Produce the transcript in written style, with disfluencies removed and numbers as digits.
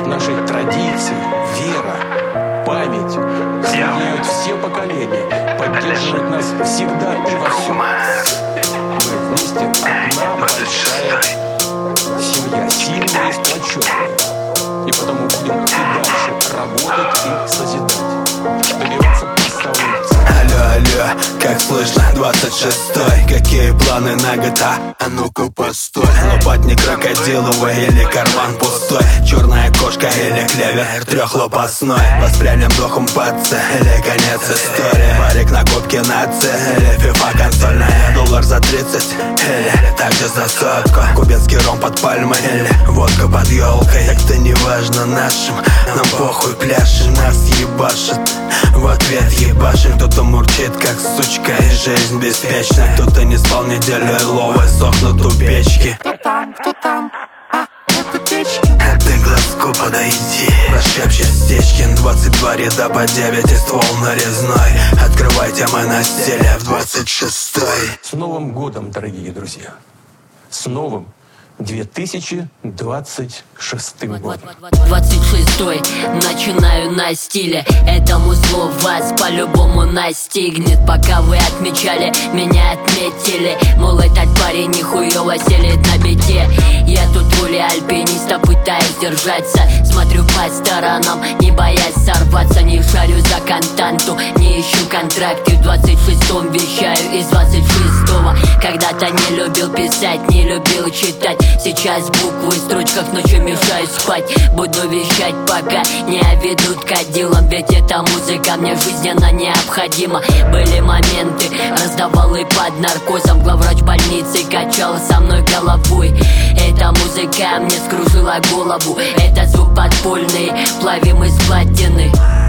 Наши традиции, вера, память соединяют все поколения, поддерживают нас всегда и во всем. Мы вместе одна большая семья, сильная и сплоченная. И потому будем и дальше работать и созидать, добиваться поставленных целей. Алло, как слышно, 26-й. Какие планы на год, а ну-ка постой. Лопатник крокодиловый или карман пустой. Черная кошка или клевер трехлопастной. Воспрянем духом паца или конец истории. Парик на кубке нации или фифа консольная. Доллар за 30 или также за сотку. Кубинский ром под пальмой или водка под елкой. Так-то не важно нашим, нам похуй, пляшем. Нас ебашит, в ответ ебашим. Кто-то мурчит как сучка и жизнь беспечна. Кто-то не спал неделю и ловы сохнут у печки. Кто там? Это печки. А ты глазку подойди, прошепчет Стечкин. 22 ряда по 9 и ствол нарезной. Открывайте мы на стеле в 26-й. С Новым годом, дорогие друзья! С новым 2026 годом. 26-й, начинаю на стиле. Это музло вас по-любому настигнет. Пока вы отмечали, меня отметили. Мол, этот парень нихуёво селит на бите. Я тут в роли альпиниста пытаюсь держаться. Смотрю по сторонам, не боясь сорваться. Не шарю за контенту, не ищу контракты. В 26-м вещаю из 26-го. Когда-то не любил писать, не любил читать. Сейчас буквы в строчках ночью мешают спать. Буду вещать, пока не оведут кадилом. Ведь эта музыка мне жизненно необходима. Были моменты, раздавал и под наркозом. Главврач больницы качал со мной головой. Эта музыка мне скружила голову. Это звук подпольный, плавим из платины.